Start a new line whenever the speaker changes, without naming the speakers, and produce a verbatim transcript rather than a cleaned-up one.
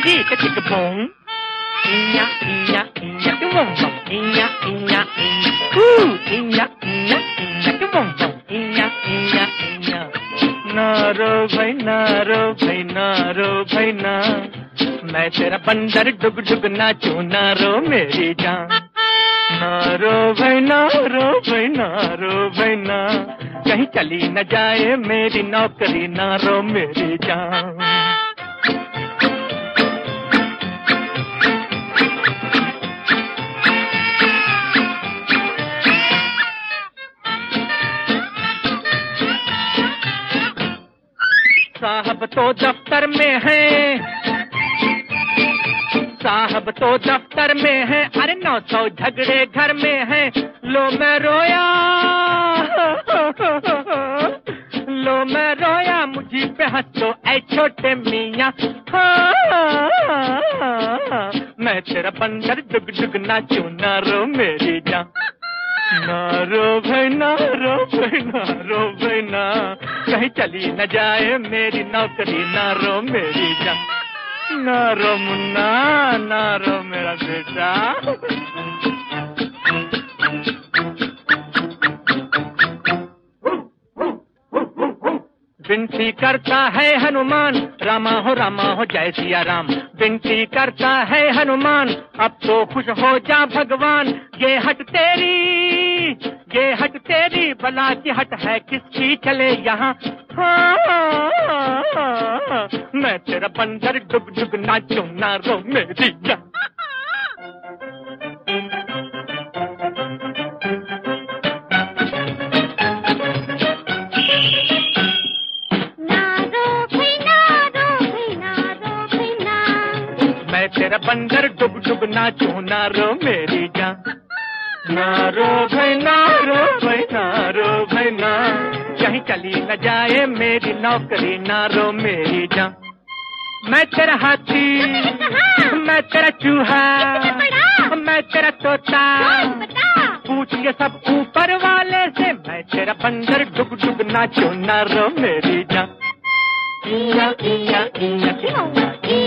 chicka chicka boom. Inya, inya, inya, boom boom. Inya, inya, inya. Ooh, inya, inya, inya, boom boom. Inya, inya, inya. नारो भाई नारो भाई नारो भाई ना, मैं तेरा बंदर डुग डुग नाचूं नारो मेरी जान। नारो भाई नारो भाई नारो भाई ना, कहीं चली न जाए मेरी नौकरी नारो मेरी जान। साहब तो दफ्तर में है, साहब तो दफ्तर में है, अरे नौ सौ झगड़े घर में है। लो मैं रोया, लो मैं रोया, मुझे पे हंसो ऐ छोटे मियाँ। मैं तेरा बंदर डुग डुग नाचूं नारो मेरी जान। नारो भाई नारो भाई नारो भाई ना, कहीं चली न जाए मेरी नौकरी नारो मेरी जान। नारो मुन्ना नारो मेरा बेटा। विनती करता है हनुमान, रामा हो रामा हो जय सिया राम। विनती करता है हनुमान, अब तो खुश हो जा भगवान। ये हट तेरी, ये हट तेरी, भला की हट है किसकी चले यहाँ। मैं तेरा बंदर डुग डुग नाचूं नारो मेरी जान। तेरा बंदर डुग डुग नाचूं नारो मेरी जान। नारो भाई नारो भाई नारो भाई ना, कहीं चली न जाए मेरी नौकरी नारो मेरी जान। मैं तेरा हाथी, मैं तेरा चूहा, मैं तेरा तोता, पूछिए सब ऊपर वाले से। मैं तेरा बंदर डुग डुग नाचूं नारो मेरी जान। इया इया इया